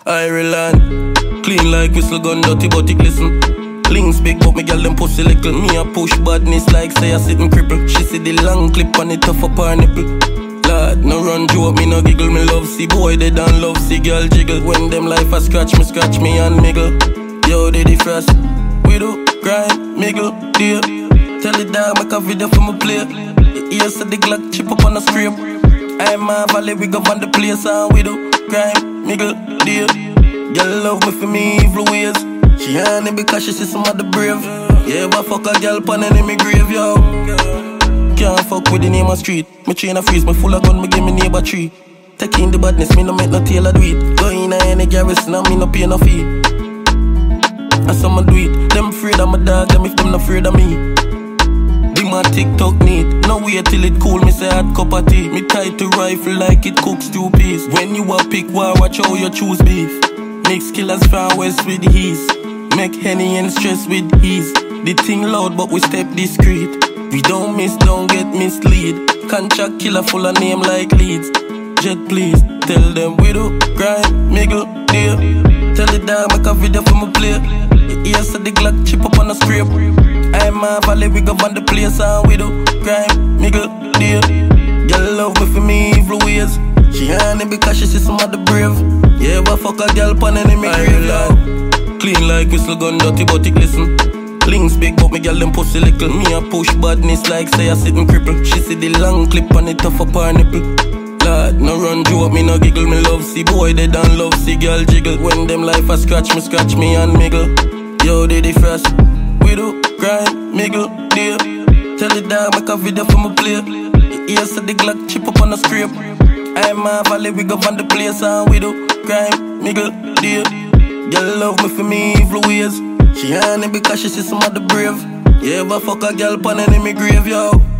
Ireland, clean like whistle gun, dirty but it glisten. Links big but me girl them pussy little. Me a push badness like say I sit and cripple. She see the long clip on it tough up her nipple. Lord, no run joke, me no giggle. Me love see boy, they don't love see girl jiggle. When them life a scratch me and miggle. Yo, they the first. We do, grind, miggle, deal. Tell the dog make a video for me play. You see the Glock chip up on the scrape. I'm a valley, we go on the place. And we do, grind, miggle, deal. Girl love me for me evil ways. She honey because she see some of the brave. Yeah, but fuck a girl pan enemy grave, yo. Can't fuck with the name of street. Me chain a freeze, me full of gun, me give me neighbor tree. Taking the badness, me no make no tailor do it. Go in a any garrison, and me no pay no fee. And someone do it. Them afraid of my dog, them if them not afraid of me. Be my TikTok neat. No wait till it cool, me say hot cup of tea. Me tied to rifle like it cooks 2 piece. When you a pick war, watch how you choose beef. Mix killers from west with ease. Make Henny and stress with ease. The thing loud but we step discreet. We don't miss, don't get mislead. Contract killer full of name like Leeds. Jet please, tell them we do grind, miggle, deal. Tell the dog make a video for me play. You see the Glock chip up on the scrape. I'm a valley, we go on the place. And we do grind, miggle, deal. Girl love me for me evil ways. She honey because she see some of the brave. Yeah, but fuck a girl pan enemy grave, yo. Clean like whistle gun, dirty but it glisten. Links big but me girl them pussy little. Me a push badness like say I sit and cripple. She see the long clip on it tough up her nipple. Lord, no run joke, me no giggle. Me love see boy, they don't love see girl jiggle. When them life a scratch me and miggle. Yo, they the first. We do grind, miggle, deal. Tell the dog make a video for me play. You see the Glock chip up on the scrape. I'm a valley, we go on the place. And we do grind, miggle, deal. Girl love me for me evil ways. She honey because she see some of the brave. Yeah, but fuck a girl pan enemy grave, yo.